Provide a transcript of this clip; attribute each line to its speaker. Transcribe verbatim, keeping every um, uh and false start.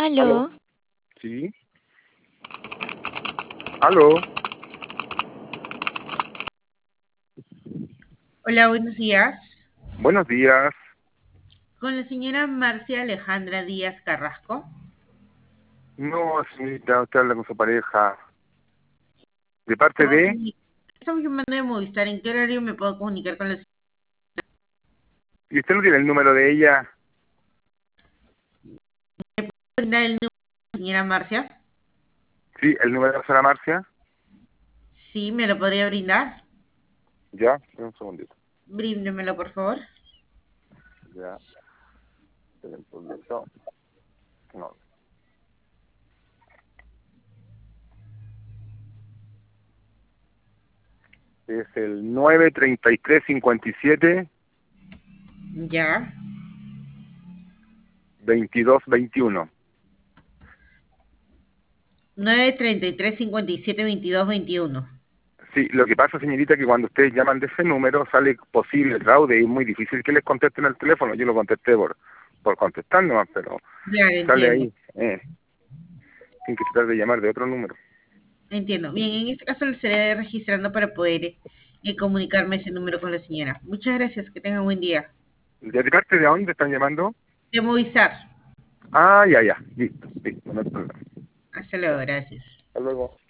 Speaker 1: ¿Aló?
Speaker 2: ¿Aló? Sí. ¿Aló?
Speaker 3: Hola, buenos días.
Speaker 2: Buenos días.
Speaker 3: Con la señora Marcia Alejandra Díaz Carrasco.
Speaker 2: No, señorita, usted habla con su pareja. ¿De parte
Speaker 3: Estamos,
Speaker 2: de?
Speaker 3: comuni- estamos llamando de Movistar. ¿En qué horario me puedo comunicar con la señora?
Speaker 2: ¿Y usted no tiene el número de ella?
Speaker 3: ¿Puede brindar el número de la señora Marcia?
Speaker 2: Sí, el número de la señora Marcia.
Speaker 3: Sí, ¿me lo podría brindar?
Speaker 2: Ya, un segundito.
Speaker 3: Bríndemelo, por favor.
Speaker 2: Ya, espera un poquito. No. Es el nueve treinta y tres cincuenta y siete
Speaker 3: Ya.
Speaker 2: veintidós veintiuno.
Speaker 3: nueve treinta y tres cincuenta y siete veintidós veintiuno.
Speaker 2: Sí, lo que pasa, señorita, que cuando ustedes llaman de ese número sale posible fraude y es muy difícil que les contesten el teléfono. Yo lo contesté por, por contestar nomás, pero
Speaker 3: Ya,
Speaker 2: sale
Speaker 3: entiendo.
Speaker 2: ahí. Eh, tienen que tratar de llamar de otro número.
Speaker 3: Entiendo. Bien, en este caso le estaré registrando para poder eh, comunicarme ese número con la señora. Muchas gracias. Que tenga un buen día.
Speaker 2: ¿De parte de dónde están llamando?
Speaker 3: De Movistar.
Speaker 2: Ah, ya, ya. Listo, listo, no hay problema.
Speaker 3: Hasta luego. Gracias.
Speaker 2: Hasta luego.